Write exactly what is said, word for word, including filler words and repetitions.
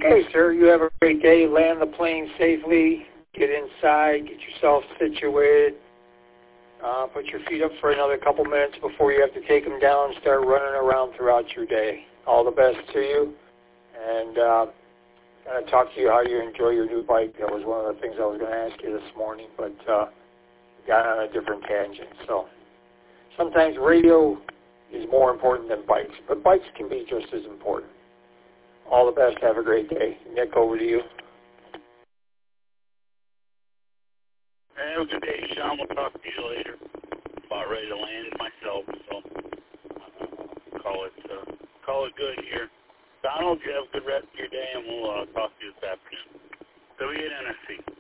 Okay, sir. You have a great day. Land the plane safely. Get inside. Get yourself situated. Uh, put your feet up for another couple minutes before you have to take them down and start running around throughout your day. All the best to you. And uh, going to talk to you how you enjoy your new bike. That was one of the things I was going to ask you this morning, but uh, got on a different tangent. So sometimes radio is more important than bikes, but bikes can be just as important. All the best. Have a great day. Nick, over to you. Have a good day, Sean. We'll talk to you later. About ready to land myself, so uh, call it uh, call it good here. Donald, you have a good rest of your day, and we'll uh, talk to you this afternoon. W N S C.